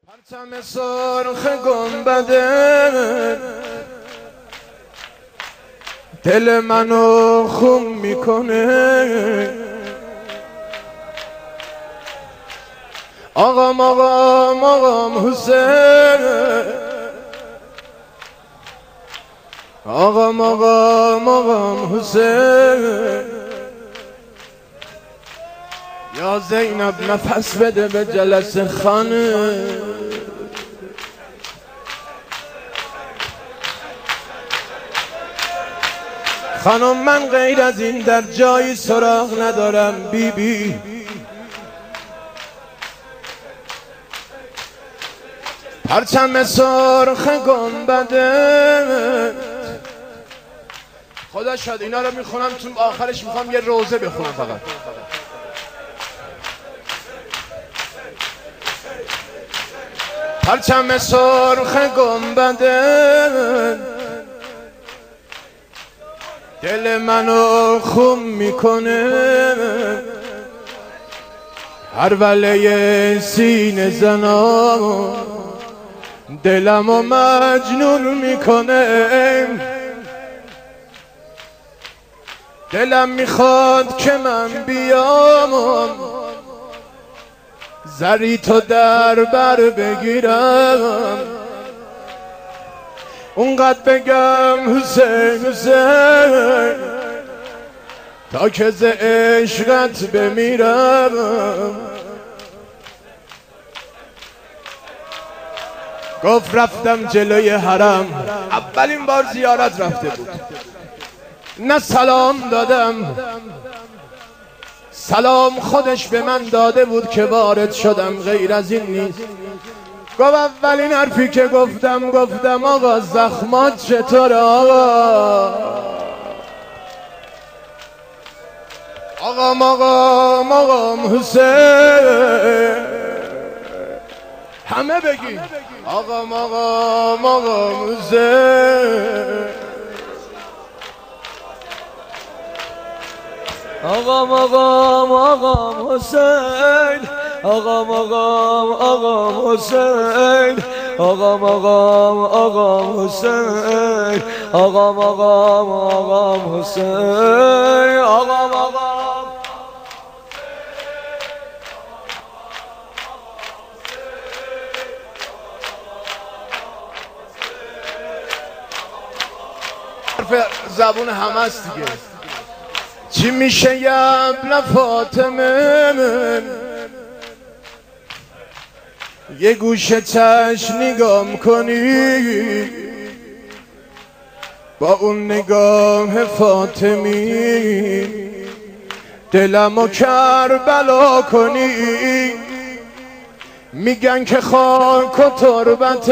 پرچم سرخ گنبده دل منو خون میکنه. آقام آقام آقام حسین، آقام آقام آقام حسین. یا زینب نفس بده به جلسه خانه. خانم من غیر از این در جایی سراغ ندارم بیبی. پرچم سرخ گنبده خدا شاد اینا رو میخونم تو آخرش میخوام یه روزه بخونم فقط. پرچم سرخ گنبده دل منو خون میکنه. هر وله سینه زنا دلمو مجنون میکنه. دلم میخواد که من بیام زری تو در بر بگیرم، اونقدر بگم حسین حسین تا که ز عشقت بمیرم. گفت رفتم جلوی حرم، اولین بار زیارت رفته بود، نه سلام دادم، سلام خودش به من داده بود که وارد شدم، غیر از این نیست. گفت اولین حرفی که گفتم آقا زخمات چطوره آقا؟ آقام حسین، همه بگی آقام حسین. آقام حسین، آقام حسین، آقام حسین، آقام حسین، حرف زبون همه است دیگه. چی میشه یبن فاطمه من یه گوشه چشم نگام کنی، با اون نگاه فاطمی دلمو کربلا کنی. میگن که خاک و تربت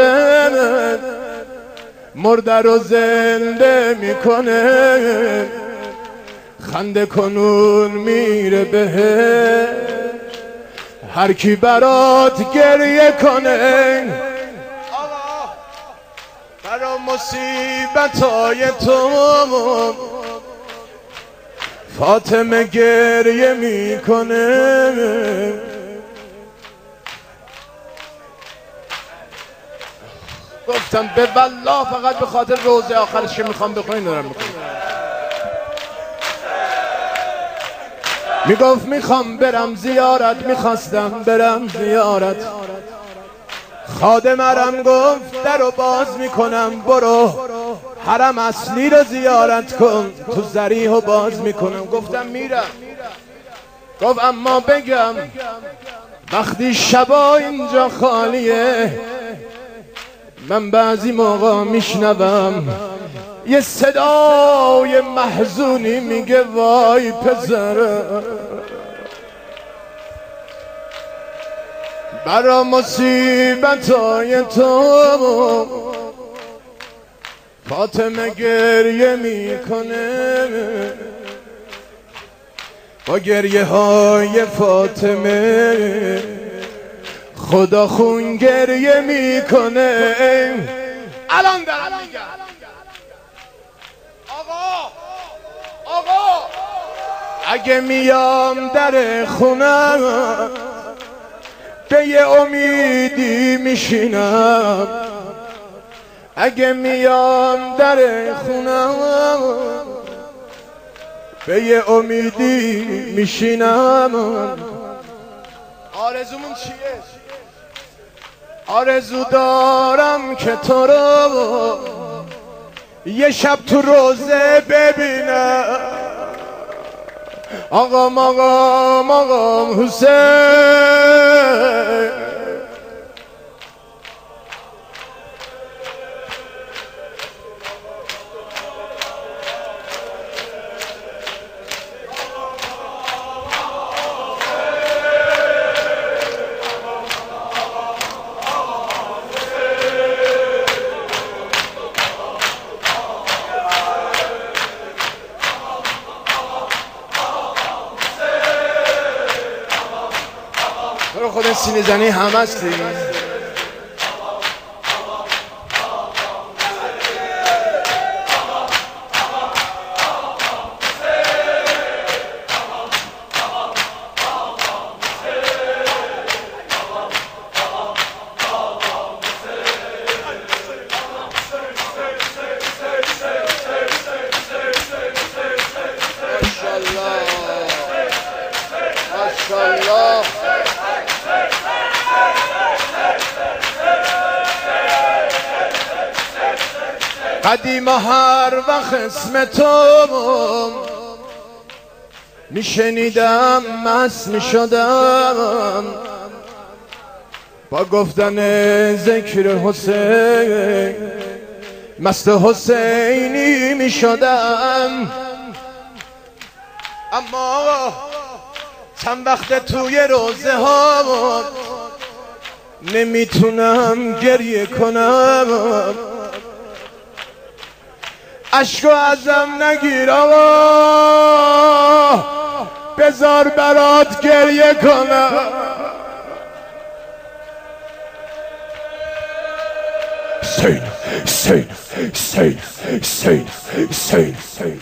مرده رو زنده میکنه، خنده کنون میره بهش هر کی برات گریه کنه. برا مصیبتای تو فاطمه گریه میکنه. گفتم به والله فقط به خاطر روزه آخرش که میخوام بخونین دارم میخونم. میگفت میخوام برم زیارت، میخواستم برم زیارت، خادم حرم گفت درو باز میکنم، برو حرم اصلی رو زیارت کن، تو ذریحو باز میکنم. گفتم میرم. گفت اما بگم وقتی شبا اینجا خالیه، من بعضی موقع میشنوم یه صدای محزونی میگه وای پسرم. برا مصیبتای تو فاطمه گریه میکنه، با گریه های فاطمه خدا خون گریه میکنه. الان دارم میگم آقا اگه میام در خونم به یه امیدی میشینم اگه میام در خونم به یه امیدی میشینم آرزومون چیه؟ آرزو دارم که تو رو یه شب تو روزه ببینم آقام حسین تو خود سینه زنی هم هستی ماشاءالله قدیم هر وقت اسم تو میشنیدم مست میشدم با گفتن ذکر حسین مست حسینی میشدم اما چند وقت توی روزه ها نمیتونم گریه کنم عشقو ازم نگیر آقا بذار برات گریه کنم سین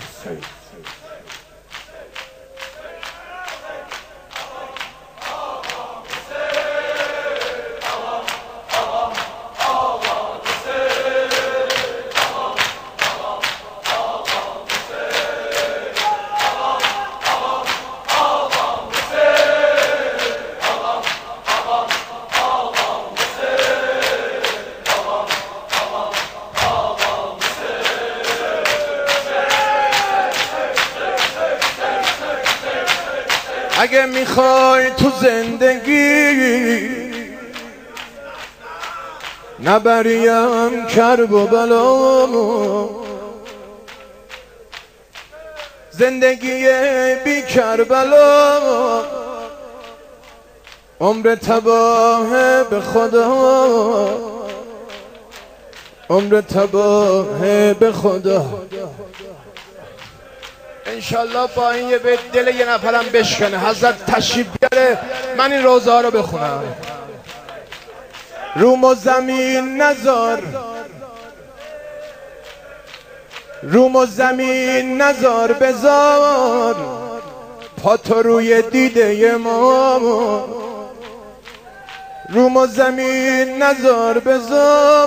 اگه میخوای تو زندگی نبریم کرب و بلا زندگی بی کربلا عمر تباه به خدا عمر تباه به خدا انشالله با این یه بیت دل یه نفرم بشکنه حضرت تشریف بیاره من این روزه ها رو بخونم روم و زمین نزار بذار پا تو روی دیده ما روم و زمین نزار بذار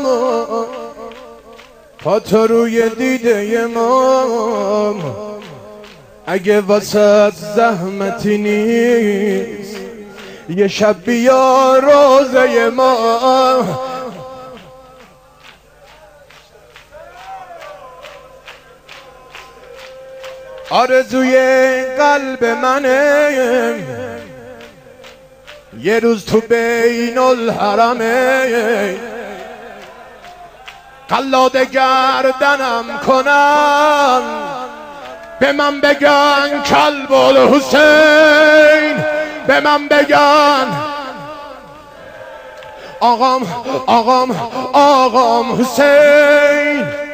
پا تو روی دیده ما اگه واسه زحمتی نیست یه شب بیا روزه ما آرزوی قلب منه یه روز تو بین الحرمه قلاده گردنم کنن به من بگن کلب الحسین به من بگن آقام حسین